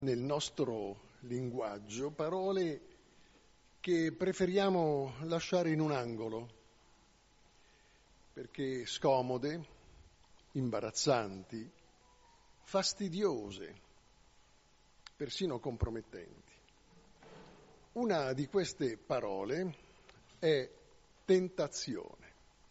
nel nostro linguaggio parole che preferiamo lasciare in un angolo perché scomode, imbarazzanti, fastidiose, persino compromettenti. Una di queste parole è tentazione.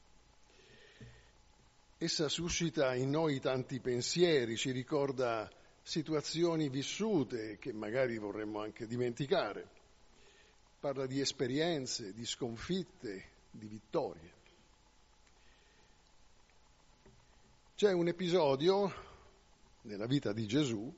Essa suscita in noi tanti pensieri, ci ricorda situazioni vissute che magari vorremmo anche dimenticare. Parla di esperienze, di sconfitte, di vittorie. C'è un episodio nella vita di Gesù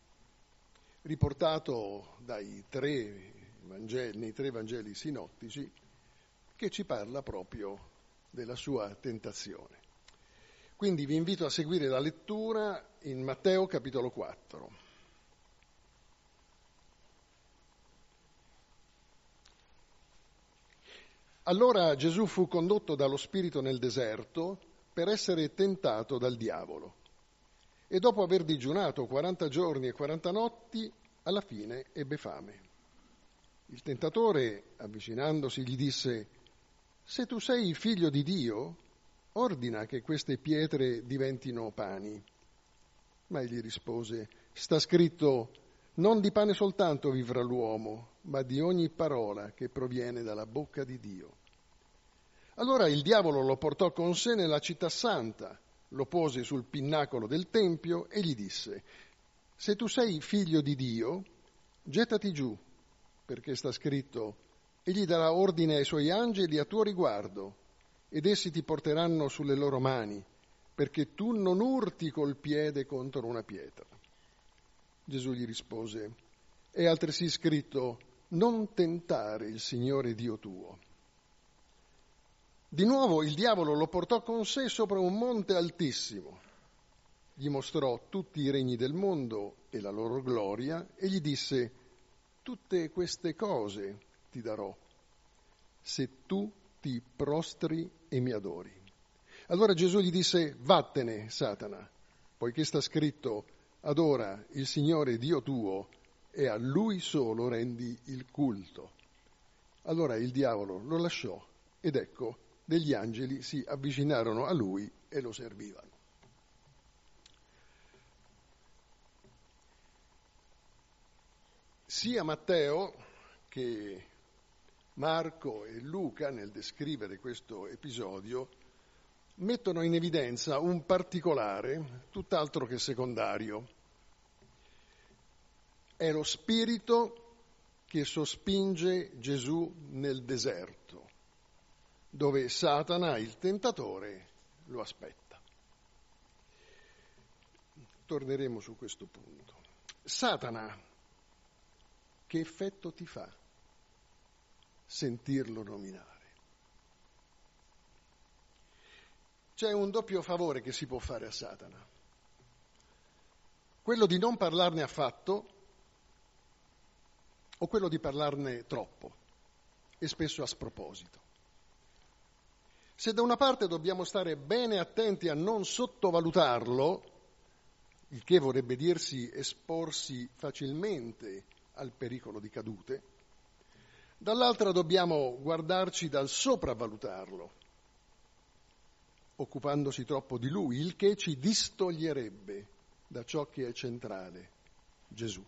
riportato nei tre Vangeli sinottici che ci parla proprio della sua tentazione. Quindi vi invito a seguire la lettura in Matteo capitolo 4. Allora Gesù fu condotto dallo Spirito nel deserto per essere tentato dal diavolo. E dopo aver digiunato 40 giorni e 40 notti, alla fine ebbe fame. Il tentatore, avvicinandosi, gli disse: «Se tu sei figlio di Dio, ordina che queste pietre diventino pani». Ma egli rispose: «Sta scritto, non di pane soltanto vivrà l'uomo, ma di ogni parola che proviene dalla bocca di Dio». Allora il diavolo lo portò con sé nella città santa, lo pose sul pinnacolo del tempio e gli disse: «Se tu sei figlio di Dio, gettati giù, perché sta scritto, egli darà ordine ai suoi angeli a tuo riguardo, ed essi ti porteranno sulle loro mani, perché tu non urti col piede contro una pietra». Gesù gli rispose: «È altresì scritto, non tentare il Signore Dio tuo». Di nuovo il diavolo lo portò con sé sopra un monte altissimo, gli mostrò tutti i regni del mondo e la loro gloria e gli disse: «Tutte queste cose ti darò, se tu ti prostri e mi adori». Allora Gesù gli disse: «Vattene, Satana, poiché sta scritto, adora il Signore Dio tuo e a Lui solo rendi il culto». Allora il diavolo lo lasciò ed ecco, degli angeli si avvicinarono a lui e lo servivano. Sia Matteo che Marco e Luca, nel descrivere questo episodio, mettono in evidenza un particolare tutt'altro che secondario. È lo spirito che sospinge Gesù nel deserto, dove Satana, il tentatore, lo aspetta. Torneremo su questo punto. Satana, che effetto ti fa sentirlo nominare? C'è un doppio favore che si può fare a Satana. Quello di non parlarne affatto o quello di parlarne troppo e spesso a sproposito. Se da una parte dobbiamo stare bene attenti a non sottovalutarlo, il che vorrebbe dirsi esporsi facilmente al pericolo di cadute, dall'altra dobbiamo guardarci dal sopravvalutarlo, occupandosi troppo di lui, il che ci distoglierebbe da ciò che è centrale, Gesù.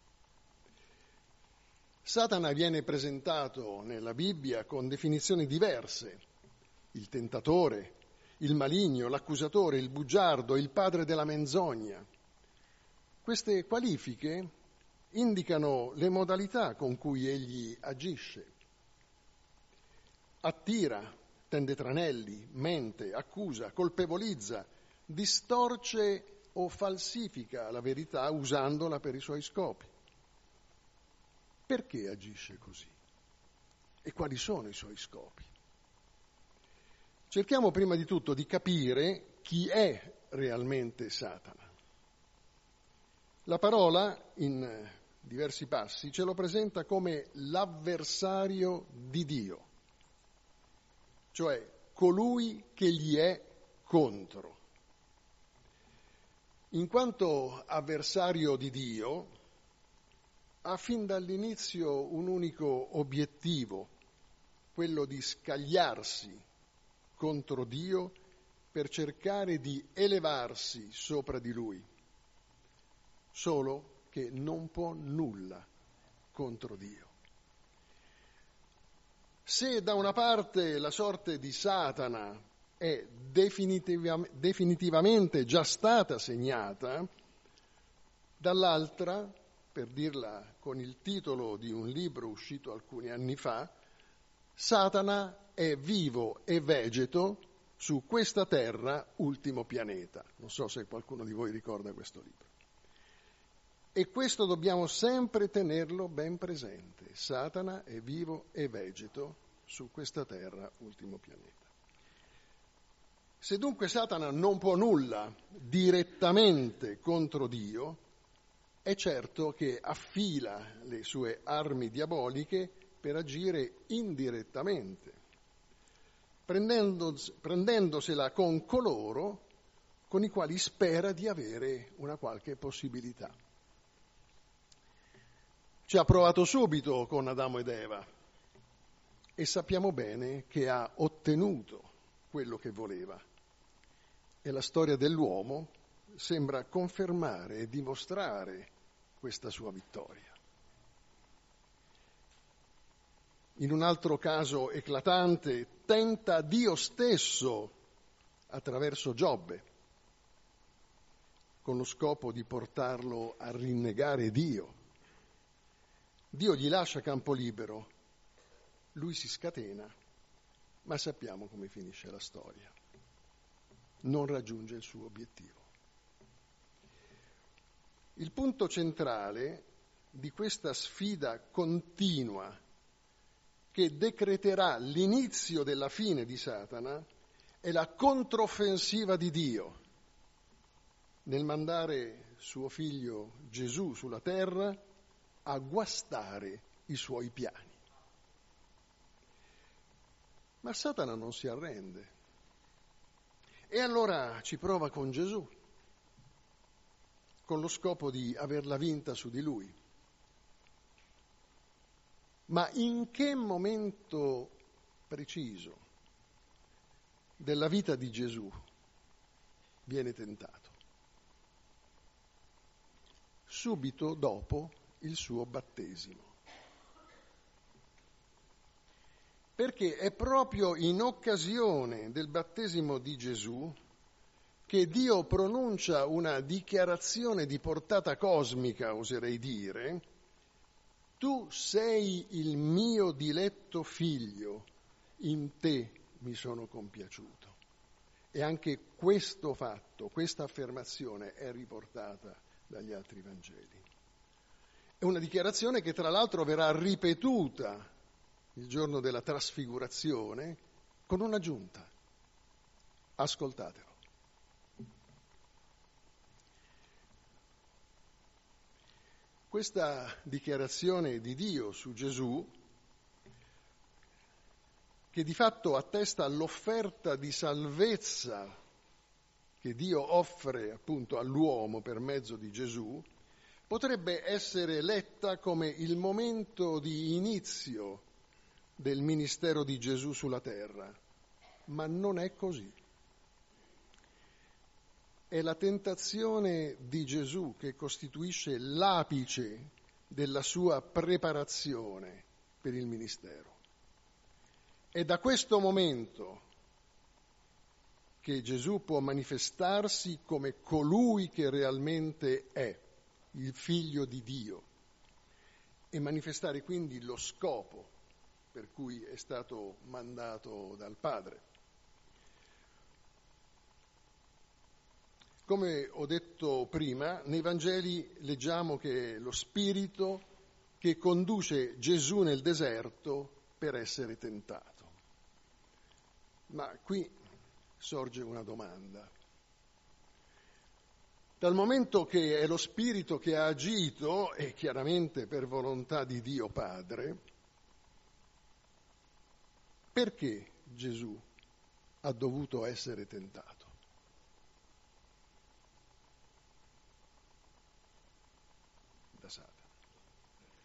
Satana viene presentato nella Bibbia con definizioni diverse: il tentatore, il maligno, l'accusatore, il bugiardo, il padre della menzogna. Queste qualifiche indicano le modalità con cui egli agisce. Attira, tende tranelli, mente, accusa, colpevolizza, distorce o falsifica la verità usandola per i suoi scopi. Perché agisce così? E quali sono i suoi scopi? Cerchiamo prima di tutto di capire chi è realmente Satana. La parola, in diversi passi, ce lo presenta come l'avversario di Dio, cioè colui che gli è contro. In quanto avversario di Dio, ha fin dall'inizio un unico obiettivo, quello di scagliarsi contro Dio per cercare di elevarsi sopra di Lui, solo che non può nulla contro Dio. Se da una parte la sorte di Satana è definitivamente già stata segnata, dall'altra, per dirla con il titolo di un libro uscito alcuni anni fa, Satana è vivo e vegeto su questa terra, ultimo pianeta. Non so se qualcuno di voi ricorda questo libro. E questo dobbiamo sempre tenerlo ben presente. Satana è vivo e vegeto su questa terra, ultimo pianeta. Se dunque Satana non può nulla direttamente contro Dio, è certo che affila le sue armi diaboliche per agire indirettamente, prendendosela con coloro con i quali spera di avere una qualche possibilità. Ci ha provato subito con Adamo ed Eva e sappiamo bene che ha ottenuto quello che voleva. E la storia dell'uomo sembra confermare e dimostrare questa sua vittoria. In un altro caso eclatante, tenta Dio stesso attraverso Giobbe, con lo scopo di portarlo a rinnegare Dio. Dio gli lascia campo libero, lui si scatena, ma sappiamo come finisce la storia. Non raggiunge il suo obiettivo. Il punto centrale di questa sfida continua che decreterà l'inizio della fine di Satana è la controffensiva di Dio nel mandare suo figlio Gesù sulla terra a guastare i suoi piani. Ma Satana non si arrende e allora ci prova con Gesù, con lo scopo di averla vinta su di lui. Ma in che momento preciso della vita di Gesù viene tentato? Subito dopo il suo battesimo. Perché è proprio in occasione del battesimo di Gesù che Dio pronuncia una dichiarazione di portata cosmica, oserei dire: tu sei il mio diletto figlio, in te mi sono compiaciuto. E anche questo fatto, questa affermazione è riportata dagli altri Vangeli. È una dichiarazione che tra l'altro verrà ripetuta il giorno della trasfigurazione con un'aggiunta. Ascoltatelo. Questa dichiarazione di Dio su Gesù, che di fatto attesta l'offerta di salvezza che Dio offre appunto all'uomo per mezzo di Gesù, potrebbe essere letta come il momento di inizio del ministero di Gesù sulla terra, ma non è così. È la tentazione di Gesù che costituisce l'apice della sua preparazione per il ministero. È da questo momento che Gesù può manifestarsi come colui che realmente è, il Figlio di Dio, e manifestare quindi lo scopo per cui è stato mandato dal Padre. Come ho detto prima, nei Vangeli leggiamo che è lo Spirito che conduce Gesù nel deserto per essere tentato. Ma qui sorge una domanda. Dal momento che è lo Spirito che ha agito, e chiaramente per volontà di Dio Padre, perché Gesù ha dovuto essere tentato? Da Satana.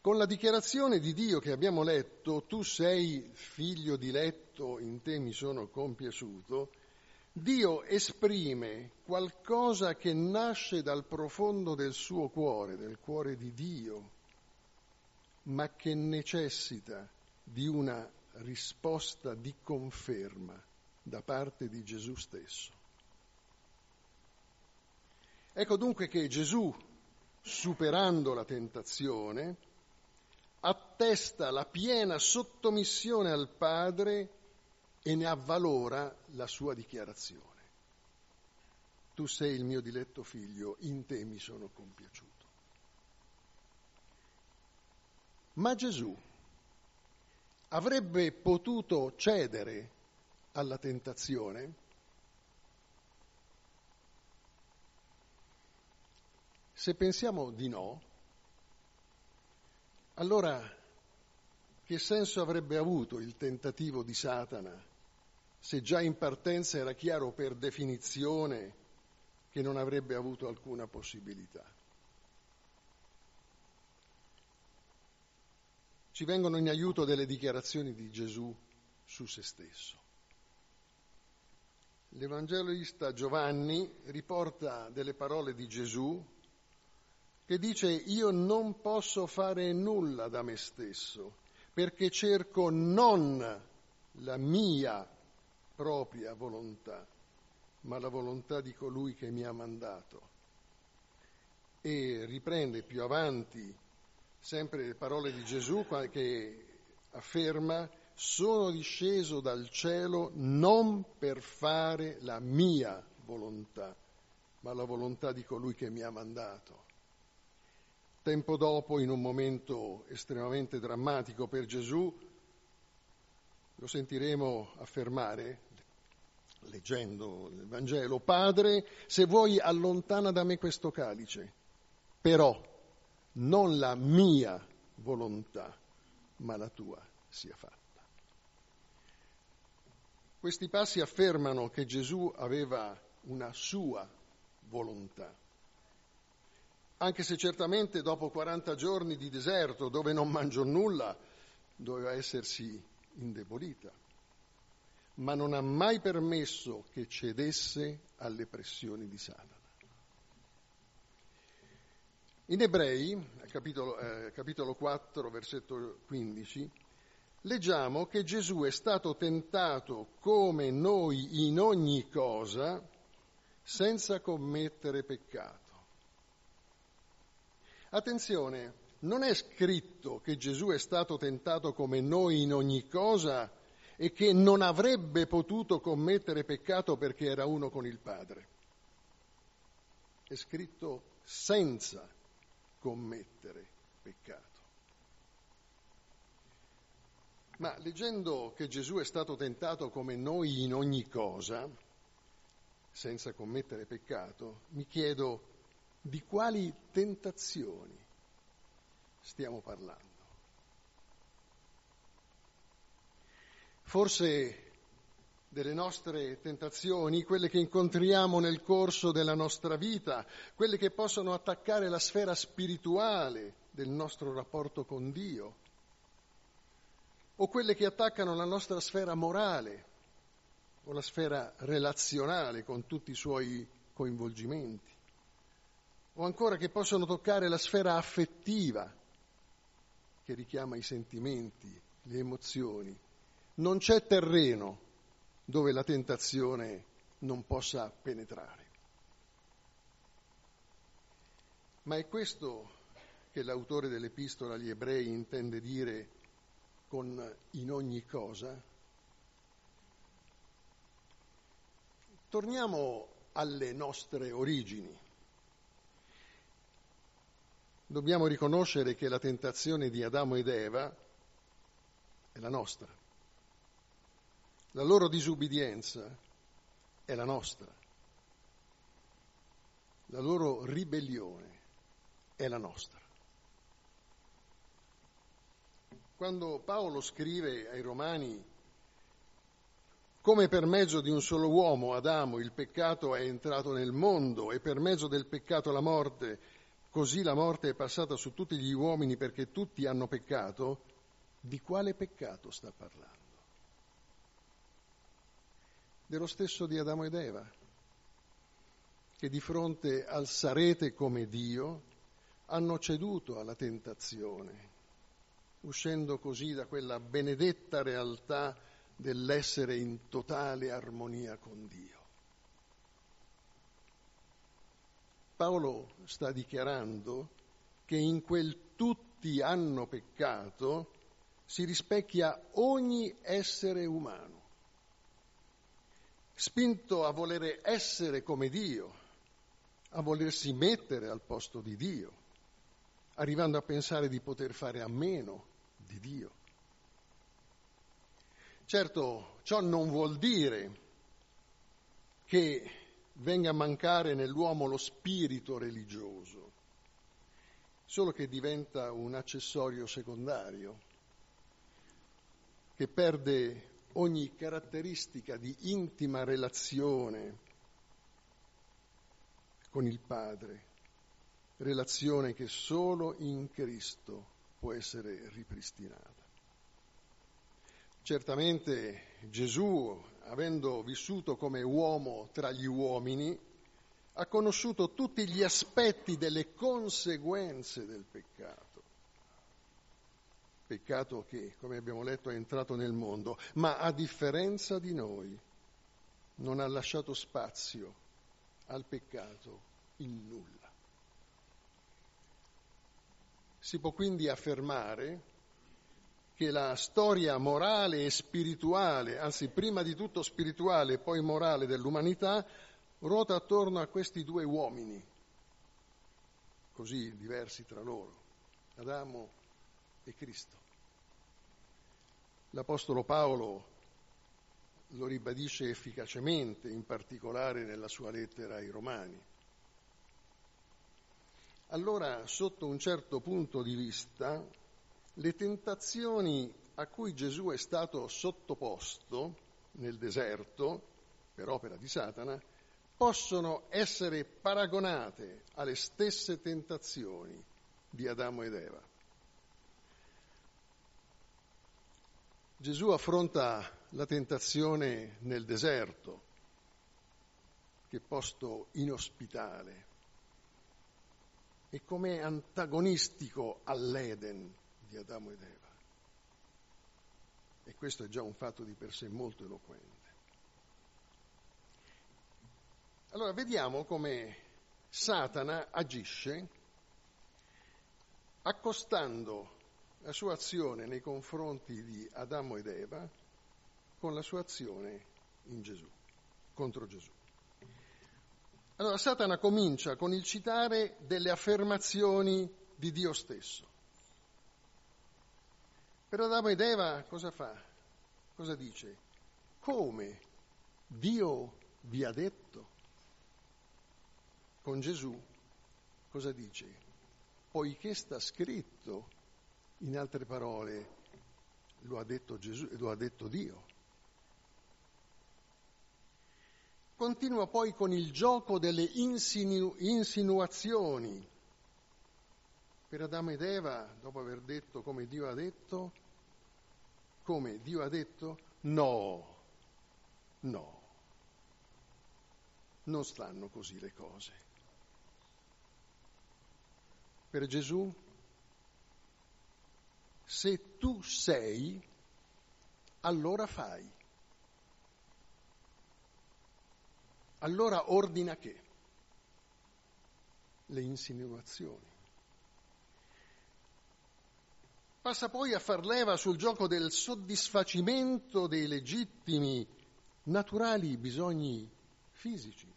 con la dichiarazione di Dio che abbiamo letto, tu sei figlio diletto, in te mi sono compiaciuto, Dio esprime qualcosa che nasce dal profondo del suo cuore, del cuore di Dio, ma che necessita di una risposta di conferma da parte di Gesù stesso. Ecco dunque che Gesù, superando la tentazione, attesta la piena sottomissione al Padre e ne avvalora la sua dichiarazione. Tu sei il mio diletto figlio, in te mi sono compiaciuto. Ma Gesù avrebbe potuto cedere alla tentazione? Se pensiamo di no, allora che senso avrebbe avuto il tentativo di Satana se già in partenza era chiaro per definizione che non avrebbe avuto alcuna possibilità? Ci vengono in aiuto delle dichiarazioni di Gesù su se stesso. L'Evangelista Giovanni riporta delle parole di Gesù che dice: io non posso fare nulla da me stesso, perché cerco non la mia propria volontà, ma la volontà di colui che mi ha mandato. E riprende più avanti sempre le parole di Gesù che afferma: sono disceso dal cielo non per fare la mia volontà, ma la volontà di colui che mi ha mandato. Tempo dopo, in un momento estremamente drammatico per Gesù, lo sentiremo affermare, leggendo il Vangelo: Padre, se vuoi allontana da me questo calice, però non la mia volontà, ma la tua sia fatta. Questi passi affermano che Gesù aveva una sua volontà, anche se certamente dopo 40 giorni di deserto, dove non mangiò nulla, doveva essersi indebolita, ma non ha mai permesso che cedesse alle pressioni di Satana. In Ebrei, capitolo 4, versetto 15, leggiamo che Gesù è stato tentato come noi in ogni cosa, senza commettere peccato. Attenzione, non è scritto che Gesù è stato tentato come noi in ogni cosa e che non avrebbe potuto commettere peccato perché era uno con il Padre. È scritto senza commettere peccato. Ma leggendo che Gesù è stato tentato come noi in ogni cosa, senza commettere peccato, mi chiedo: di quali tentazioni stiamo parlando? Forse delle nostre tentazioni, quelle che incontriamo nel corso della nostra vita, quelle che possono attaccare la sfera spirituale del nostro rapporto con Dio, o quelle che attaccano la nostra sfera morale o la sfera relazionale con tutti i suoi coinvolgimenti, o ancora che possono toccare la sfera affettiva che richiama i sentimenti, le emozioni. Non c'è terreno dove la tentazione non possa penetrare. Ma è questo che l'autore dell'Epistola agli Ebrei intende dire con in ogni cosa? Torniamo alle nostre origini. Dobbiamo riconoscere che la tentazione di Adamo ed Eva è la nostra. La loro disubbidienza è la nostra. La loro ribellione è la nostra. Quando Paolo scrive ai Romani: come per mezzo di un solo uomo, Adamo, il peccato è entrato nel mondo e per mezzo del peccato la morte, così la morte è passata su tutti gli uomini perché tutti hanno peccato, di quale peccato sta parlando? Dello stesso di Adamo ed Eva, che di fronte al sarete come Dio hanno ceduto alla tentazione, uscendo così da quella benedetta realtà dell'essere in totale armonia con Dio. Paolo sta dichiarando che in quel tutti hanno peccato si rispecchia ogni essere umano, spinto a volere essere come Dio, a volersi mettere al posto di Dio, arrivando a pensare di poter fare a meno di Dio. Certo, ciò non vuol dire che venga a mancare nell'uomo lo spirito religioso, solo che diventa un accessorio secondario, che perde ogni caratteristica di intima relazione con il Padre, relazione che solo in Cristo può essere ripristinata. Certamente Gesù, avendo vissuto come uomo tra gli uomini, ha conosciuto tutti gli aspetti delle conseguenze del peccato. Peccato che, come abbiamo letto, è entrato nel mondo, ma a differenza di noi non ha lasciato spazio al peccato in nulla. Si può quindi affermare che la storia morale e spirituale, anzi prima di tutto spirituale e poi morale dell'umanità, ruota attorno a questi due uomini, così diversi tra loro, Adamo e Cristo. L'Apostolo Paolo lo ribadisce efficacemente, in particolare nella sua lettera ai Romani. Allora, sotto un certo punto di vista, le tentazioni a cui Gesù è stato sottoposto nel deserto, per opera di Satana, possono essere paragonate alle stesse tentazioni di Adamo ed Eva. Gesù affronta la tentazione nel deserto, che posto inospitale, e come antagonistico all'Eden di Adamo ed Eva. E questo è già un fatto di per sé molto eloquente. Allora vediamo come Satana agisce accostando la sua azione nei confronti di Adamo ed Eva con la sua azione in Gesù, contro Gesù. Allora Satana comincia con il citare delle affermazioni di Dio stesso. Per Adamo ed Eva cosa fa? Cosa dice? Come Dio vi ha detto? Con Gesù cosa dice? Poiché sta scritto, in altre parole, lo ha detto Gesù, lo ha detto Dio. Continua poi con il gioco delle insinuazioni. Per Adamo ed Eva, dopo aver detto come Dio ha detto, no, non stanno così le cose. Per Gesù, se tu sei, allora fai. Allora ordina che? Le insinuazioni. Passa poi a far leva sul gioco del soddisfacimento dei legittimi, naturali bisogni fisici,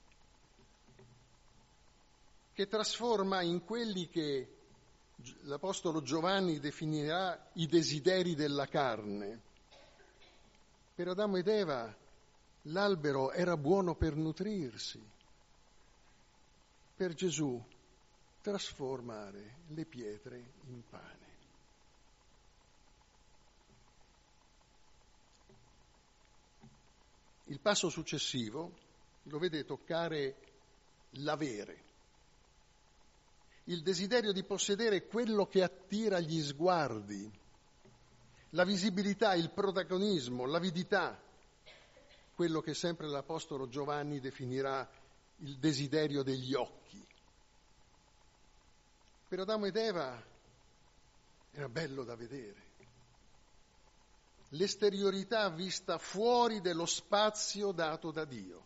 che trasforma in quelli che l'Apostolo Giovanni definirà i desideri della carne. Per Adamo ed Eva l'albero era buono per nutrirsi. Per Gesù trasformare le pietre in pane. Il passo successivo lo vede toccare l'avere. il desiderio di possedere quello che attira gli sguardi, la visibilità, il protagonismo, l'avidità, quello che sempre l'Apostolo Giovanni definirà il desiderio degli occhi. Per Adamo ed Eva era bello da vedere. L'esteriorità vista fuori dello spazio dato da Dio.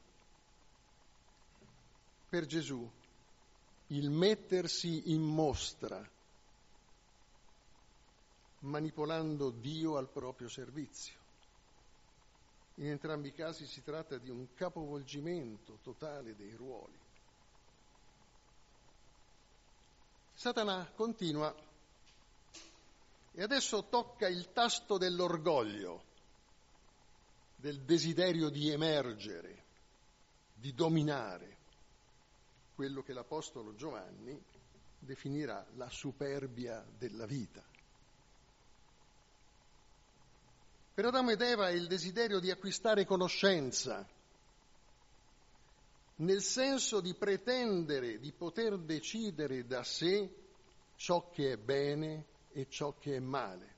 Per Gesù il mettersi in mostra, manipolando Dio al proprio servizio. In entrambi i casi si tratta di un capovolgimento totale dei ruoli. Satana continua e adesso tocca il tasto dell'orgoglio, del desiderio di emergere, di dominare, quello che l'Apostolo Giovanni definirà la superbia della vita. Per Adamo ed Eva è il desiderio di acquistare conoscenza, nel senso di pretendere di poter decidere da sé ciò che è bene e ciò che è male.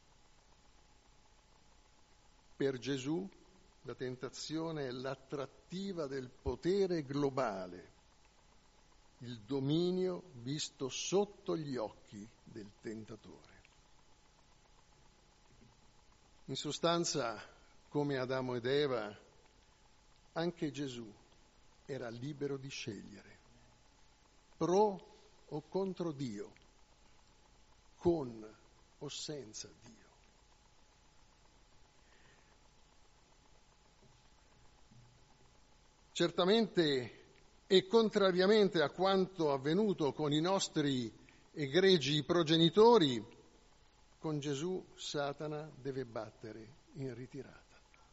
Per Gesù la tentazione è l'attrattiva del potere globale, il dominio visto sotto gli occhi del tentatore. In sostanza, come Adamo ed Eva, anche Gesù era libero di scegliere, pro o contro Dio, con o senza Dio. Certamente e contrariamente a quanto avvenuto con i nostri egregi progenitori, con Gesù Satana deve battere in ritirata.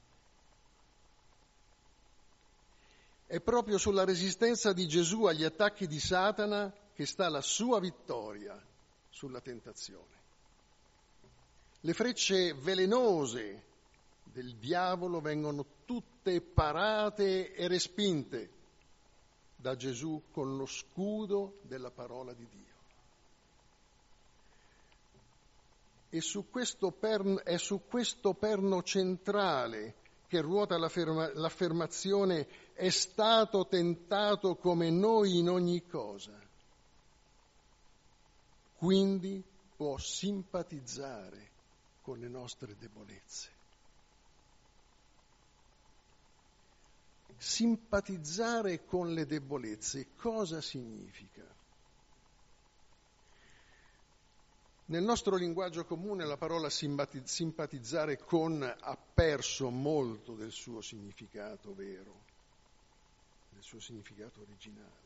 È proprio sulla resistenza di Gesù agli attacchi di Satana che sta la sua vittoria sulla tentazione. Le frecce velenose del diavolo vengono tutte parate e respinte da Gesù con lo scudo della parola di Dio. È su questo perno centrale che ruota l'affermazione «è stato tentato come noi in ogni cosa». Quindi può simpatizzare con le nostre debolezze. Simpatizzare con le debolezze cosa significa? Nel nostro linguaggio comune la parola simpatizzare con ha perso molto del suo significato vero, del suo significato originale.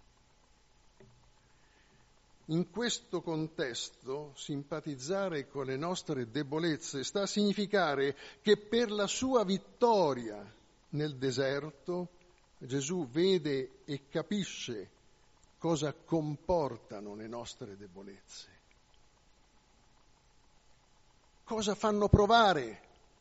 In questo contesto, simpatizzare con le nostre debolezze sta a significare che per la sua vittoria nel deserto Gesù vede e capisce cosa comportano le nostre debolezze. Cosa fanno provare?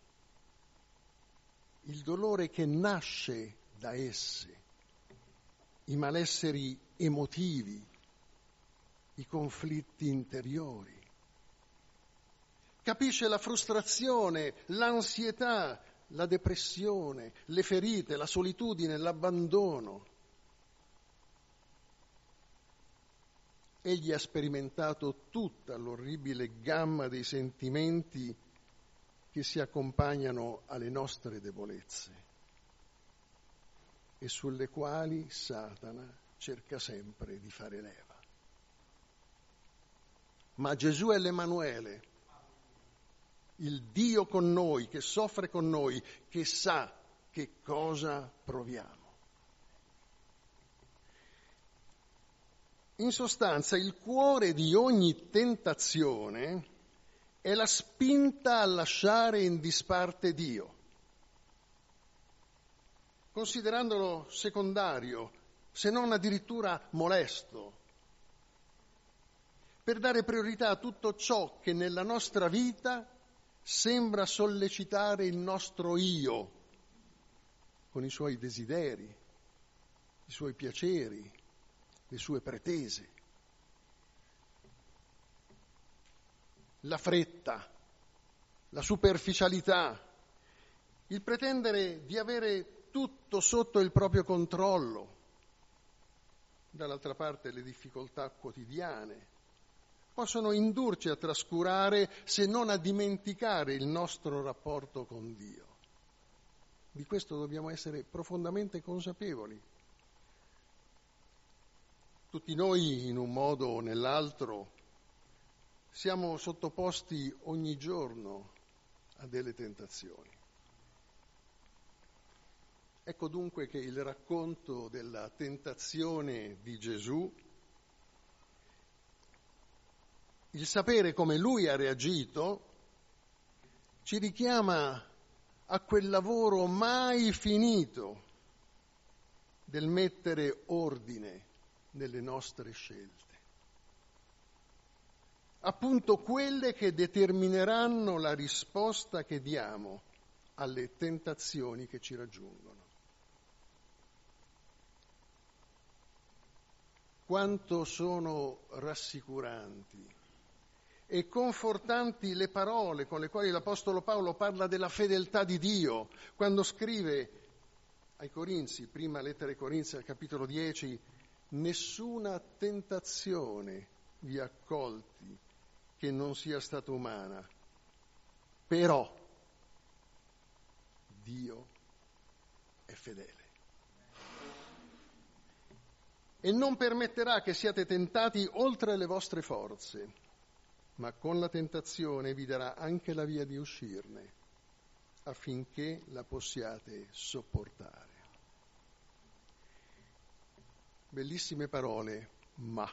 Il dolore che nasce da esse, i malesseri emotivi, i conflitti interiori. Capisce la frustrazione, l'ansietà, la depressione, le ferite, la solitudine, l'abbandono. Egli ha sperimentato tutta l'orribile gamma dei sentimenti che si accompagnano alle nostre debolezze e sulle quali Satana cerca sempre di fare leva. Ma Gesù è l'Emanuele, il Dio con noi, che soffre con noi, che sa che cosa proviamo. In sostanza, il cuore di ogni tentazione è la spinta a lasciare in disparte Dio, considerandolo secondario, se non addirittura molesto, per dare priorità a tutto ciò che nella nostra vita sembra sollecitare il nostro io, con i suoi desideri, i suoi piaceri, le sue pretese. la fretta, la superficialità, il pretendere di avere tutto sotto il proprio controllo, dall'altra parte le difficoltà quotidiane, possono indurci a trascurare, se non a dimenticare, il nostro rapporto con Dio. Di questo dobbiamo essere profondamente consapevoli. Tutti noi, in un modo o nell'altro, siamo sottoposti ogni giorno a delle tentazioni. Ecco dunque che il racconto della tentazione di Gesù, il sapere come lui ha reagito, ci richiama a quel lavoro mai finito del mettere ordine nelle nostre scelte. Appunto quelle che determineranno la risposta che diamo alle tentazioni che ci raggiungono. Quanto sono rassicuranti e confortanti le parole con le quali l'Apostolo Paolo parla della fedeltà di Dio, quando scrive ai Corinzi, prima lettera ai Corinzi al capitolo 10, nessuna tentazione vi ha colti che non sia stata umana, però Dio è fedele e non permetterà che siate tentati oltre le vostre forze, ma con la tentazione vi darà anche la via di uscirne, affinché la possiate sopportare. Bellissime parole, ma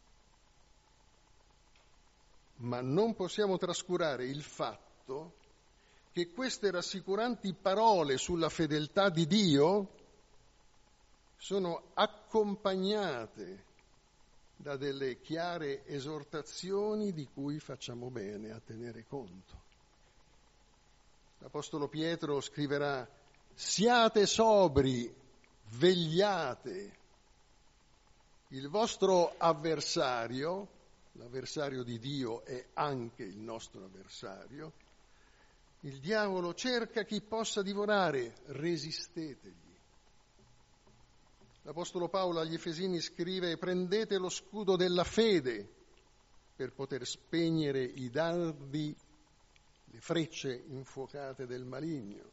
non possiamo trascurare il fatto che queste rassicuranti parole sulla fedeltà di Dio sono accompagnate da delle chiare esortazioni di cui facciamo bene a tenere conto. L'Apostolo Pietro scriverà: siate sobri, vegliate. Il vostro avversario, l'avversario di Dio è anche il nostro avversario, il diavolo cerca chi possa divorare, resistetegli. L'Apostolo Paolo agli Efesini scrive: prendete lo scudo della fede per poter spegnere i dardi, le frecce infuocate del maligno.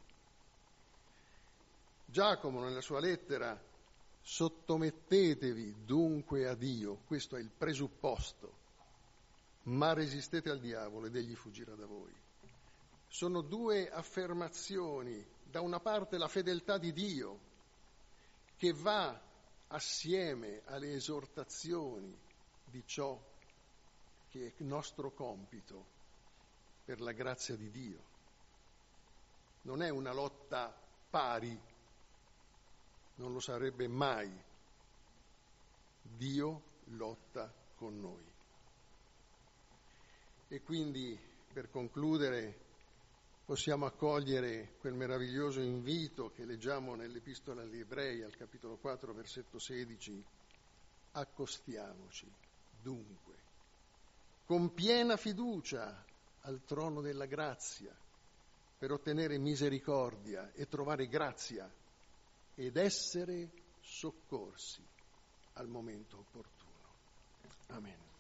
Giacomo nella sua lettera: sottomettetevi dunque a Dio, questo è il presupposto, ma resistete al diavolo ed egli fuggirà da voi. Sono due affermazioni: da una parte la fedeltà di Dio, che va assieme alle esortazioni di ciò che è nostro compito per la grazia di Dio. Non è una lotta pari, non lo sarebbe mai. Dio lotta con noi. E quindi, per concludere, possiamo accogliere quel meraviglioso invito che leggiamo nell'Epistola agli Ebrei, al capitolo 4, versetto 16. Accostiamoci, dunque, con piena fiducia al trono della grazia, per ottenere misericordia e trovare grazia ed essere soccorsi al momento opportuno. Amen.